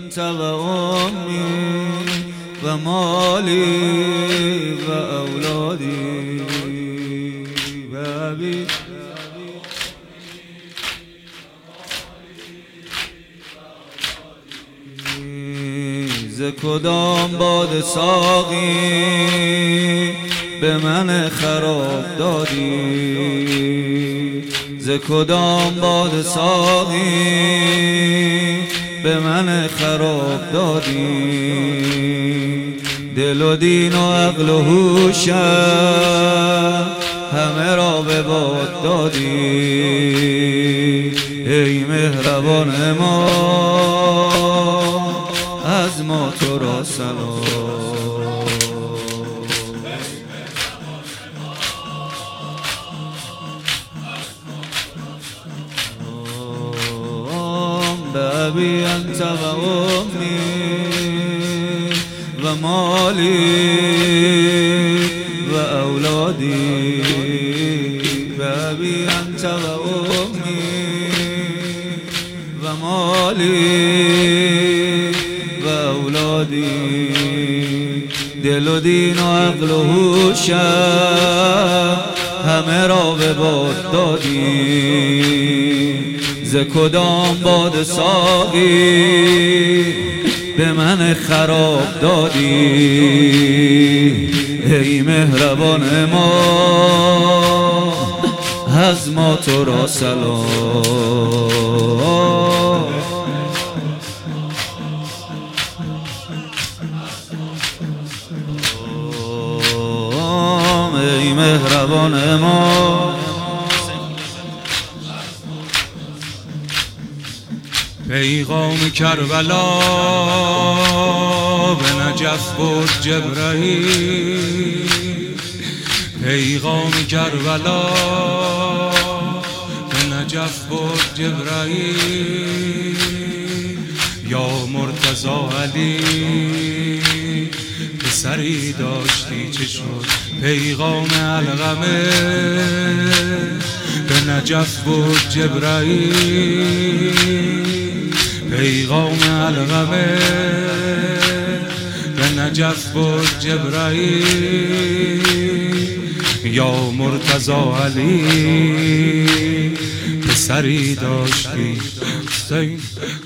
انت و امی و مالی و اولادی و ابی ز کدام باد ساقی به من خراب دادی، ز کدام باد ساقی به من خراب دادی، دل و دین و عقل و هوشم همه را به باد دادی. ای مهربان ما از ما تو را سلام، به ابی انت و امی و مالی و اولادی، به ابی انت و امی و مالی و اولادی، دل و دین و عقل و هوشم همه را به باد دادی، ز کدام باد ساقی به من خراب دادی. ای مهربان ما از ما تو را سلام، ای مهربان ما. پیغام کربلا به نجف برد جبرائیل، پیغام کربلا به نجف برد جبرائیل. یا مرتضی علی پسری داشتی چه شد، پیغام علقمه به نجف برد جبرائیل، پیغام علقمه به نجف برد جبرائیل. یا مرتضی علی پسری داشتی